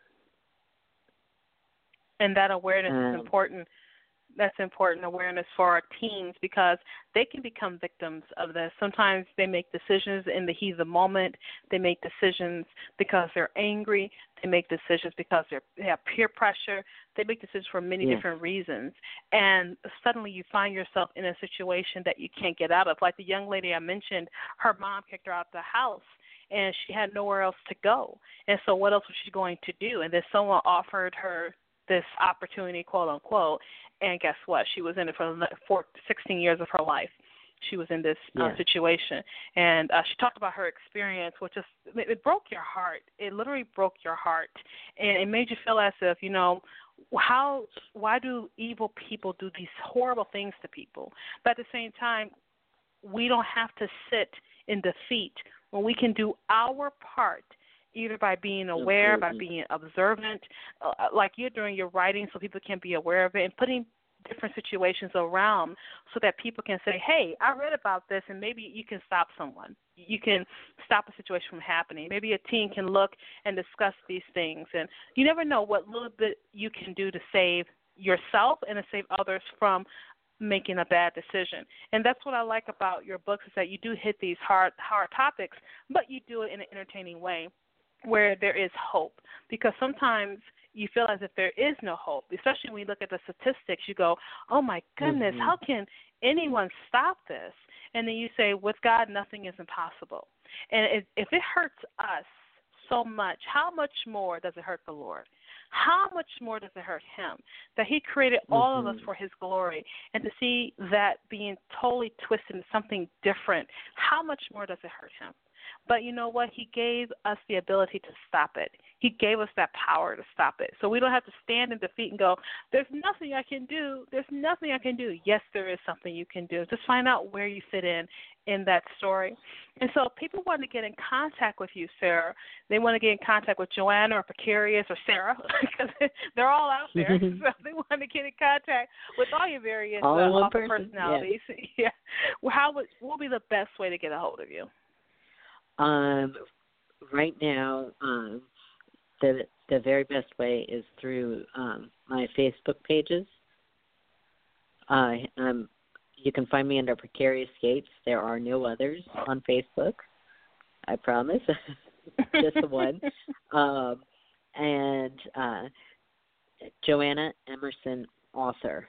And that awareness um, is important. That's important awareness for our teens, because they can become victims of this. Sometimes they make decisions in the heat of the moment. They make decisions because they're angry. They make decisions because they're, they have peer pressure. They make decisions for many yeah. different reasons. And suddenly you find yourself in a situation that you can't get out of. Like the young lady I mentioned, her mom kicked her out of the house, and she had nowhere else to go. And so what else was she going to do? And then someone offered her this opportunity, quote unquote, and guess what? She was in it for sixteen years of her life. she was in this yeah. uh, situation, and uh, she talked about her experience, which is it, it broke your heart. It literally broke your heart, and it made you feel as if, you know, how why do evil people do these horrible things to people? But at the same time, we don't have to sit in defeat when we can do our part, either by being aware, Absolutely. by being observant, uh, like you're doing your writing so people can be aware of it, and putting different situations around so that people can say, hey, I read about this, and maybe you can stop someone. You can stop a situation from happening. Maybe a team can look and discuss these things. And you never know what little bit you can do to save yourself and to save others from making a bad decision. And that's what I like about your books, is that you do hit these hard, hard topics, but you do it in an entertaining way where there is hope. Because sometimes you feel as if there is no hope, especially when you look at the statistics. You go, oh, my goodness, mm-hmm. how can anyone stop this? And then you say, with God, nothing is impossible. And if, if it hurts us so much, how much more does it hurt the Lord? How much more does it hurt him that he created all mm-hmm. of us for his glory, and to see that being totally twisted into something different, how much more does it hurt him? But you know what? He gave us the ability to stop it. He gave us that power to stop it. So we don't have to stand in defeat and go, there's nothing I can do. There's nothing I can do. Yes, there is something you can do. Just find out where you fit in in that story. And so if people want to get in contact with you, Sarah, they want to get in contact with Joanna or Precarious or Sarah, because they're all out there. So they want to get in contact with all your various all uh, in one person. personalities. Yeah. yeah. Well, how would, what would be the best way to get a hold of you? Um, right now, um, the the very best way is through um, my Facebook pages. Uh, um, you can find me under Precarious Gates. There are no others on Facebook, I promise. Just the one. Um, and uh, Joanna Emerson Author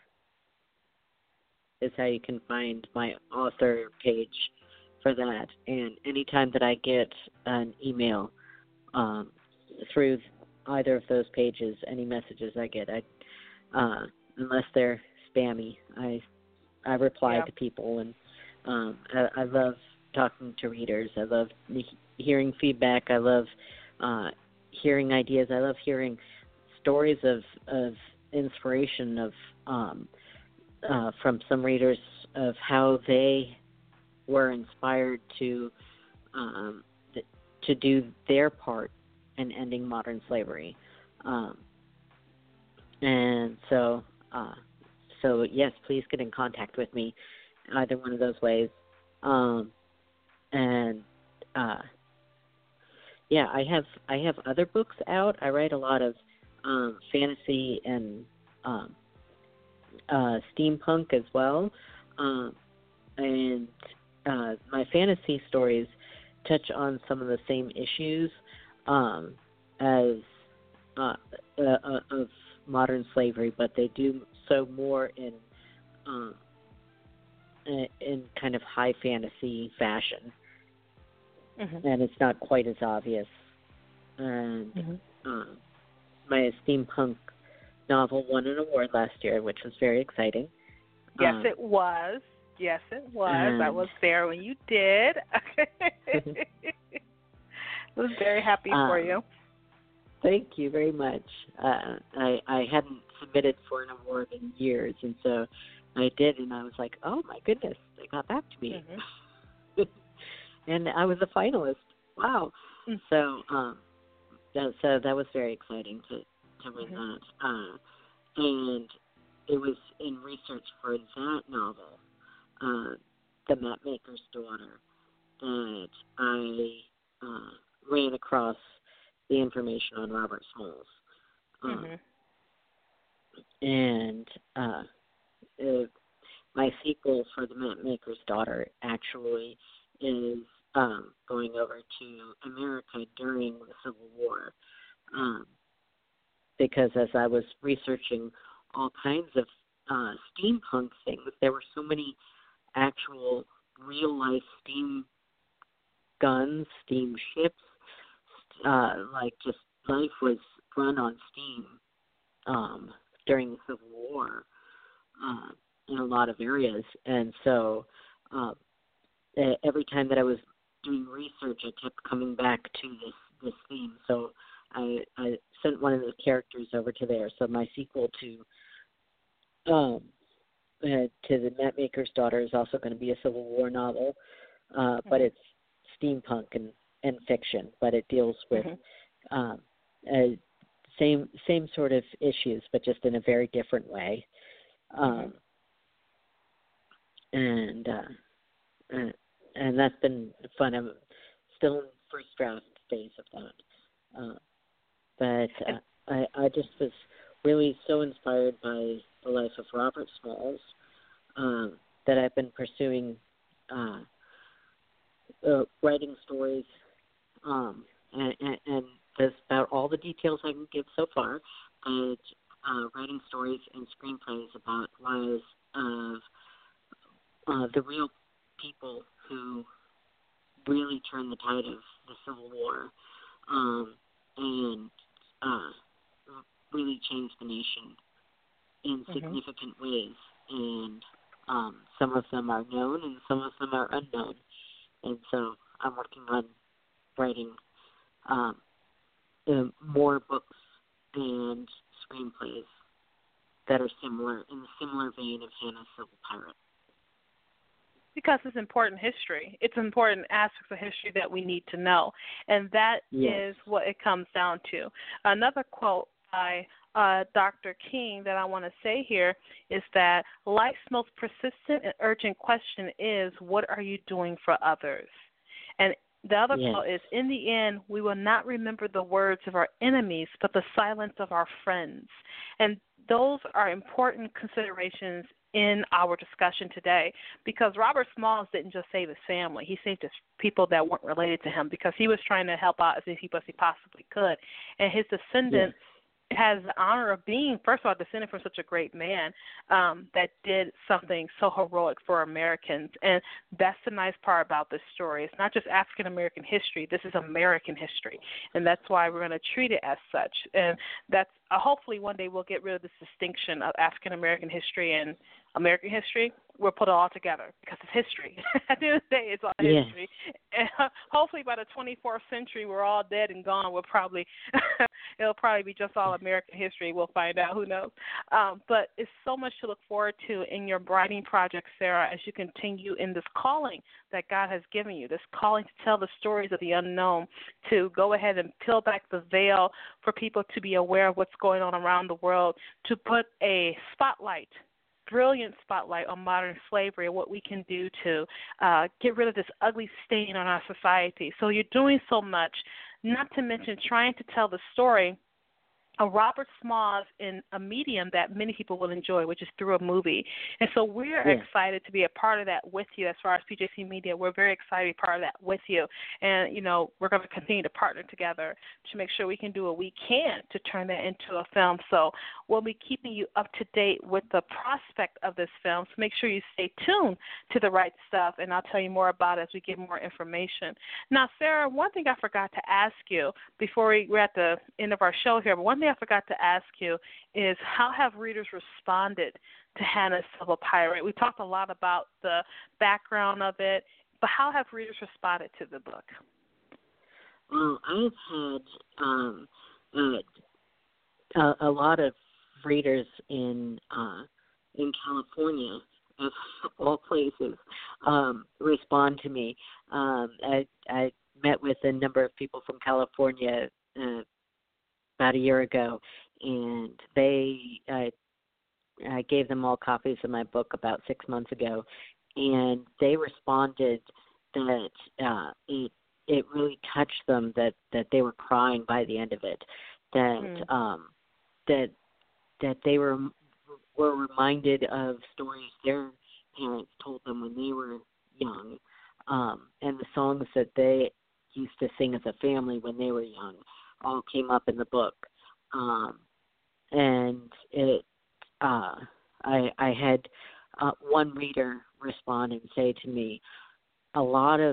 is how you can find my author page for that. And anytime that I get an email um, through either of those pages, any messages I get, I uh, unless they're spammy, I I reply yeah. to people, and um, I, I love talking to readers. I love hearing feedback. I love uh, hearing ideas. I love hearing stories of of inspiration of um, uh, from some readers of how they were inspired to um, th- to do their part in ending modern slavery, um, and so uh, so yes, please get in contact with me either one of those ways, um, and uh, yeah, I have I have other books out. I write a lot of um, fantasy and um, uh, steampunk as well, um, and Uh, my fantasy stories touch on some of the same issues um, as uh, uh, uh, of modern slavery, but they do so more in um, in kind of high fantasy fashion, mm-hmm. and it's not quite as obvious. And mm-hmm. uh, my steampunk novel won an award last year, which was very exciting. Yes, um, it was. Yes, it was. I was there when you did. I was very happy um, for you. Thank you very much. Uh, I, I hadn't submitted for an award in years, and so I did, and I was like, oh, my goodness, they got back to me. Mm-hmm. And I was a finalist. Wow. Mm-hmm. So um, that, so that was very exciting to, to win mm-hmm. that. Uh, and it was in research for that novel, Uh, The Mapmaker's Daughter, that I uh, ran across the information on Robert Smalls. Um, mm-hmm. And uh, uh, my sequel for The Mapmaker's Daughter actually is um, going over to America during the Civil War. Um, because as I was researching all kinds of uh, steampunk things, there were so many actual real-life steam guns, steam ships, uh, like just life was run on steam um, during the Civil War uh, in a lot of areas. And so uh, every time that I was doing research, I kept coming back to this, this theme. So I, I sent one of the characters over to there. So my sequel to um, uh, to The Mapmaker's Daughter is also going to be a Civil War novel, uh, mm-hmm. but it's steampunk and, and fiction, but it deals with mm-hmm. um, uh, same same sort of issues, but just in a very different way. Um, and uh, and and that's been fun. I'm still in the first draft phase of that, uh, but uh, I I just was really so inspired by the life of Robert Smalls um, that I've been pursuing uh, uh, writing stories, um, and, and, and that's about all the details I can give so far. But uh, writing stories and screenplays about lives of uh, the real people who really turned the tide of the Civil War um, and uh, really changed the nation in significant mm-hmm. ways. And um, some of them are known and some of them are unknown. And so I'm working on writing um, uh, more books and screenplays that are similar, in the similar vein of Hannah Civil Pirate. Because it's important history. It's important aspects of history that we need to know. And that yes. is what it comes down to. Another quote by uh, Doctor King that I want to say here is that life's most persistent and urgent question is, what are you doing for others? And the other yes. quote is, in the end, we will not remember the words of our enemies, but the silence of our friends. And those are important considerations in our discussion today, because Robert Smalls didn't just save his family. He saved his people that weren't related to him, because he was trying to help out as he, as he possibly could. And his descendants yes. has the honor of being, first of all, descended from such a great man um, that did something so heroic for Americans. And that's the nice part about this story. It's not just African-American history. This is American history. And that's why we're going to treat it as such. And that's uh, hopefully one day we'll get rid of this distinction of African-American history and American history. We'll put it all together because it's history. At the end of the day, it's all yeah. history. And uh, hopefully by the twenty-fourth century, we're all dead and gone. We'll probably it'll probably be just all American history. We'll find out. Who knows? Um, but it's so much to look forward to in your writing project, Sarah, as you continue in this calling that God has given you, this calling to tell the stories of the unknown, to go ahead and peel back the veil for people to be aware of what's going on around the world, to put a spotlight brilliant spotlight on modern slavery and what we can do to uh, get rid of this ugly stain on our society. So you're doing so much, not to mention trying to tell the story of Robert Smalls in a medium that many people will enjoy, which is through a movie. And so we're yeah. excited to be a part of that with you as far as P J C Media. We're very excited to be part of that with you. And, you know, we're going to continue to partner together to make sure we can do what we can to turn that into a film. So we'll be keeping you up to date with the prospect of this film. So make sure you stay tuned to the right stuff, and I'll tell you more about it as we get more information. Now, Sarah, one thing I forgot to ask you before we, we're at the end of our show here, but one thing I forgot to ask you is, how have readers responded to Hannah Civil Pirate? We talked a lot about the background of it, but how have readers responded to the book? Well, I've had um, uh, a, a lot of readers in uh, in California, of all places, um, respond to me. Um, I, I met with a number of people from California uh, about a year ago, and they I, I gave them all copies of my book about six months ago, and they responded that uh, it it really touched them, that, that they were crying by the end of it, that mm. um, that that they were were reminded of stories their parents told them when they were young, um, and the songs that they used to sing as a family when they were young all came up in the book. Um, and it, uh, I, I had uh, one reader respond and say to me, a lot of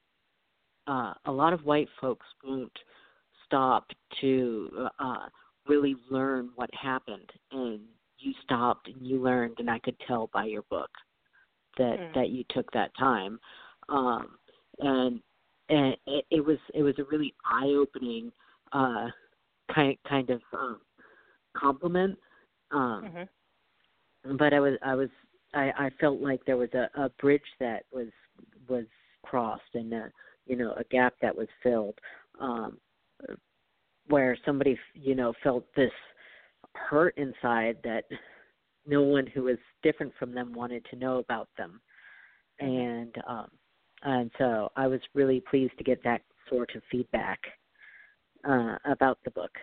uh, a lot of white folks won't stop to uh, really learn what happened, and you stopped and you learned, and I could tell by your book that, mm. that you took that time. um, and and it, it was it was a really eye-opening uh, kind kind of um, compliment. Um, Mm-hmm. But I was I was I, I felt like there was a, a bridge that was was crossed and a, you know a gap that was filled, um, where somebody you know felt this hurt inside that no one who was different from them wanted to know about them, and um, and so I was really pleased to get that sort of feedback uh, about the book.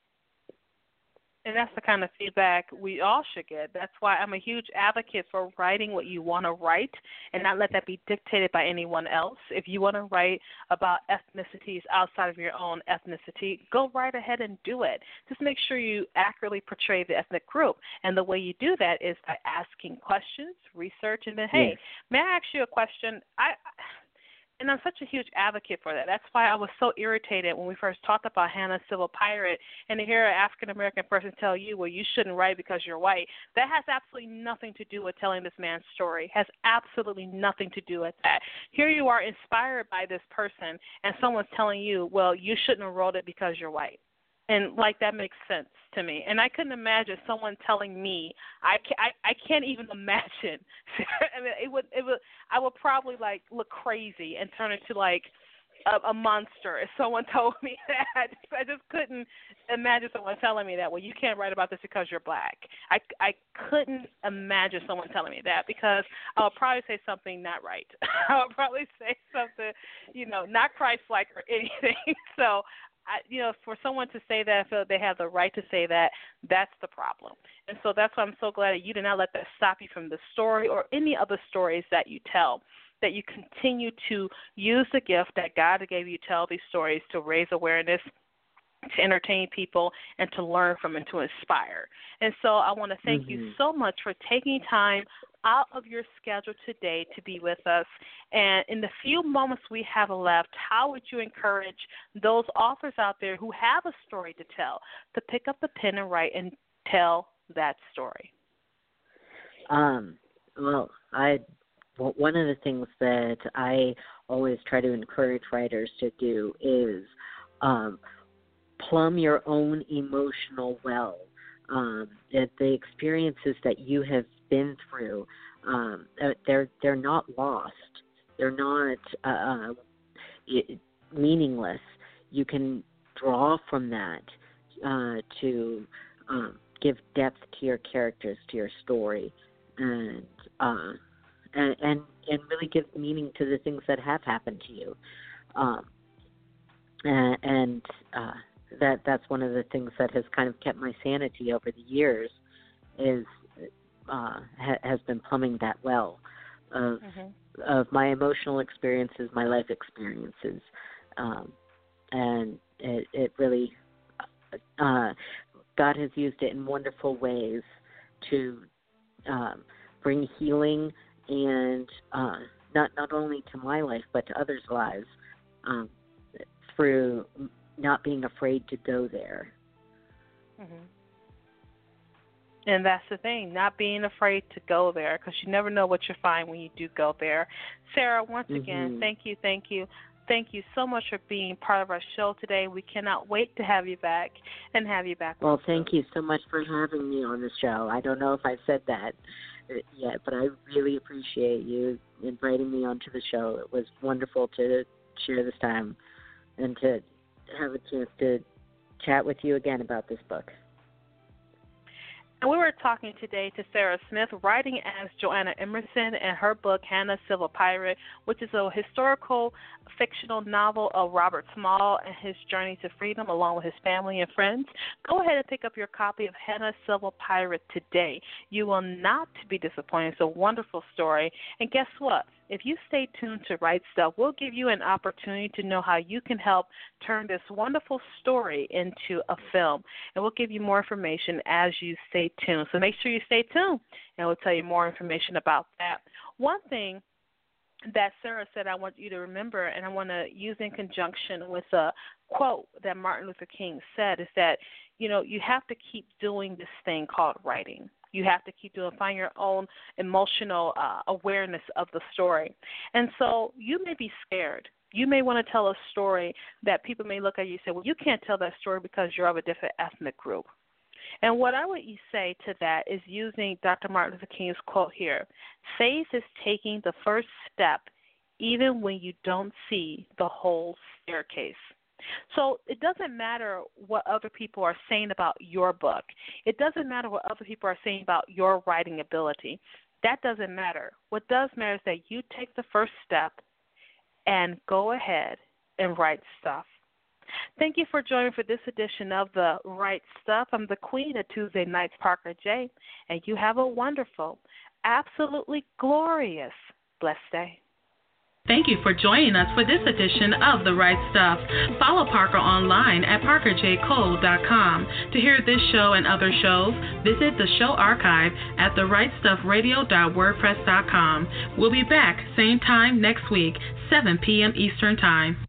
And that's the kind of feedback we all should get. That's why I'm a huge advocate for writing what you want to write and not let that be dictated by anyone else. If you want to write about ethnicities outside of your own ethnicity, go right ahead and do it. Just make sure you accurately portray the ethnic group. And the way you do that is by asking questions, research, and then, hey, yes. may I ask you a question? I And I'm such a huge advocate for that. That's why I was so irritated when we first talked about Hannah Civil Pirate, and to hear an African-American person tell you, well, you shouldn't write because you're white. That has absolutely nothing to do with telling this man's story. Has absolutely nothing to do with that. Here you are inspired by this person, and someone's telling you, well, you shouldn't have wrote it because you're white. And, like, that makes sense to me. And I couldn't imagine someone telling me, I can't, I, I can't even imagine. I mean, it would, it would, I would probably, like, look crazy and turn into, like, a, a monster if someone told me that. I just couldn't imagine someone telling me that, well, you can't write about this because you're black. I, I couldn't imagine someone telling me that because I would probably say something not right. I would probably say something, you know, not Christ-like or anything. So, I, you know, for someone to say that, I feel they have the right to say that, that's the problem. And so that's why I'm so glad that you did not let that stop you from the story or any other stories that you tell, that you continue to use the gift that God gave you to tell these stories to raise awareness, to entertain people, and to learn from and to inspire. And so I want to thank mm-hmm. you so much for taking time out of your schedule today to be with us. And in the few moments we have left, how would you encourage those authors out there who have a story to tell to pick up the pen and write and tell that story? Um, well, I well, one of the things that I always try to encourage writers to do is um, plumb your own emotional well. Um, that the experiences that you have been through, um, they're they're not lost. They're not uh, meaningless. You can draw from that uh, to um, give depth to your characters, to your story, and, uh, and and and really give meaning to the things that have happened to you. Um, and and uh, that that's one of the things that has kind of kept my sanity over the years, is uh, ha- has been plumbing that well of mm-hmm. of my emotional experiences, my life experiences, um, and it, it really uh, God has used it in wonderful ways to um, bring healing and uh, not not only to my life but to others' lives um, through not being afraid to go there. Mm-hmm. And that's the thing, not being afraid to go there, because you never know what you'll find when you do go there. Sarah, once mm-hmm. again, thank you, thank you. Thank you so much for being part of our show today. We cannot wait to have you back and have you back. Well, thank you so much for having me on the show. I don't know if I've said that yet, but I really appreciate you inviting me onto the show. It was wonderful to share this time and to have a chance to chat with you again about this book. And we were talking today to Sarah Smith, writing as Joanna Emerson, and her book, Hannah Civil Pirate, which is a historical fictional novel of Robert Small and his journey to freedom along with his family and friends. Go ahead and pick up your copy of Hannah Civil Pirate today. You will not be disappointed. It's a wonderful story. And guess what? If you stay tuned to Right Stuff, we'll give you an opportunity to know how you can help turn this wonderful story into a film. And we'll give you more information as you stay tuned. So make sure you stay tuned, and we'll tell you more information about that. One thing that Sarah said I want you to remember, and I want to use in conjunction with a quote that Martin Luther King said, is that, you know, you have to keep doing this thing called writing. You have to keep doing, find your own emotional uh, awareness of the story. And so you may be scared. You may want to tell a story that people may look at you and say, well, you can't tell that story because you're of a different ethnic group. And what I would say to that is using Doctor Martin Luther King's quote here, faith is taking the first step even when you don't see the whole staircase. So it doesn't matter what other people are saying about your book. It doesn't matter what other people are saying about your writing ability. That doesn't matter. What does matter is that you take the first step and go ahead and write stuff. Thank you for joining for this edition of The Right Stuff. I'm the Queen of Tuesday Nights, Parker J., and you have a wonderful, absolutely glorious, blessed day. Thank you for joining us for this edition of The Right Stuff. Follow Parker online at parker j cole dot com. To hear this show and other shows, visit the show archive at the right stuff radio dot wordpress dot com. We'll be back same time next week, seven p.m. Eastern Time.